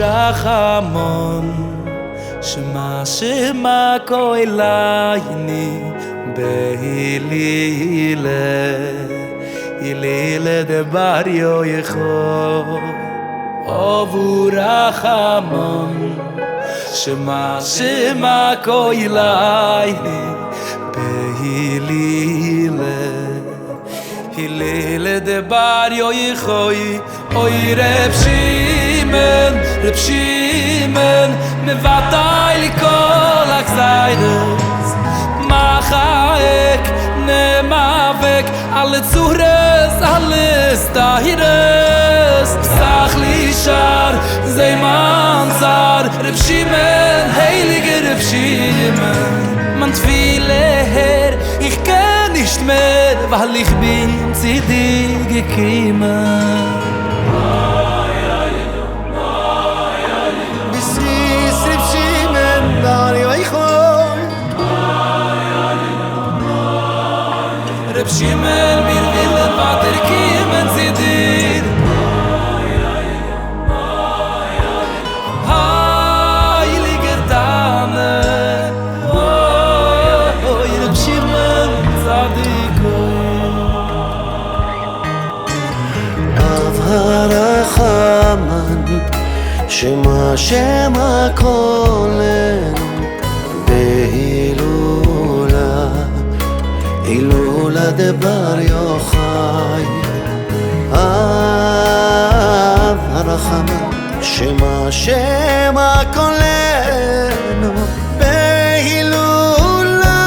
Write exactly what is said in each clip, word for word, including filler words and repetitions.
רחמון שמה שמה קוילייני בהילילה הילילה דבריו יכול אבו רחמון שמה שמה קוילייני בהילילה הילילה דבריו יכול אוי רב שימן רב שימן מבטאי לי כל הגזירס מחאק נמאבק alle zuhres alles dahires sag li shar ze manzar rab shimen heilige rab shimen man viele her ich kann nicht mehr weil ich bin zu dir gekommen Reb Shimon, wir willen Vater kommen zu dir. Heiliger Tane, oh, Reb Shimon, Tzadikoi. Av harachaman, shema shema kolen, behilula. הילולה דבר יוחאי אב הרחמן שמה שמה קולנו בהילולה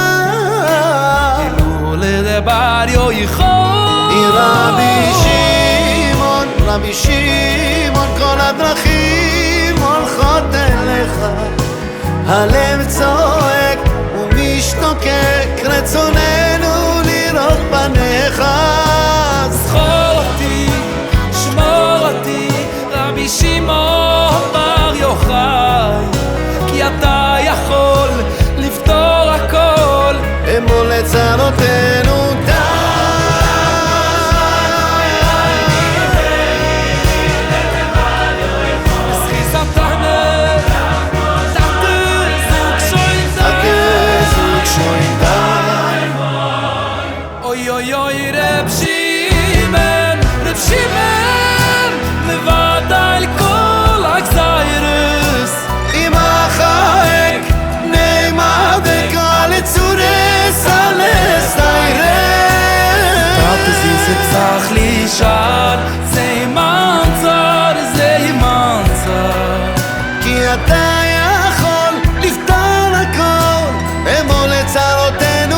הילולה דבר יוחאי רבי שמעון רבי שמעון כל הדרכים הולכות אליך הלב צועק ומשתוקק רצוננו לראות פניך זכור אותי, שמור אותי רבי שמעון בר יוחאי כי אתה יכול לפתור הכל אמור לצרותינו די Oy oy oy Reb Shimon, Reb Shimon Nevadal kol agzayres Imachayek Neimavek ale tzures ale stayres Tat zise psach li shar Zei manzar, zei manzar Ki ata yachol liftar hakol Emol letzarotenu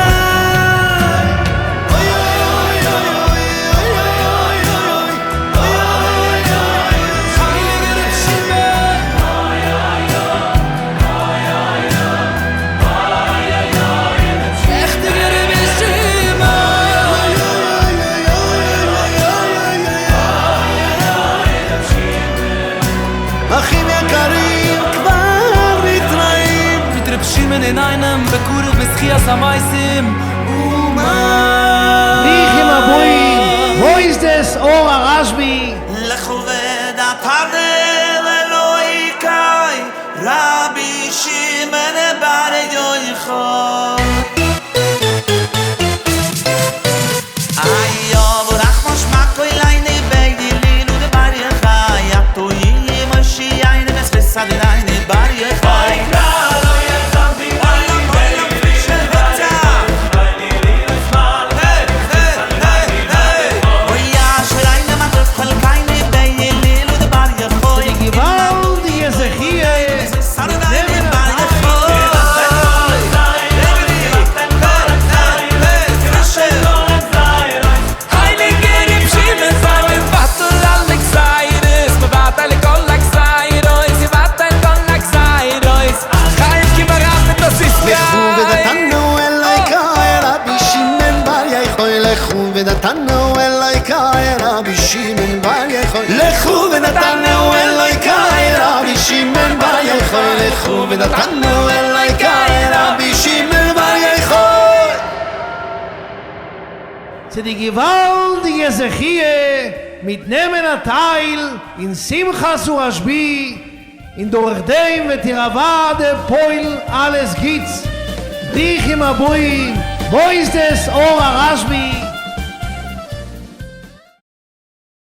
אחים יקרים כבר מתראים מתרבשים עיניים בקורב בסחייה המייסים ומה Nichim aboyim, wo ist es, Or Arashbi? לכו ודעתנו אלוהיkai רבי שמעון בר יוחאי אייו רחמו שמע קוילייני בהילילו דבר יוחאי אטוי משיעין מספסדייני בר יוחאי ונתנו אלוהיkai רבי שמעון בר יוחאי לכו ונתנו אלוהיkai רבי שמעון בר יוחאי לכו ונתנו אלוהיkai רבי שמעון בר יוחאי Zu die gewaltige Zechie mit nehmen a Teil in Simchas Urashbi in durch dem wird ihr Wade Poil alles gibt's. Dich im Abui, wo ist es, Ora Rashbi?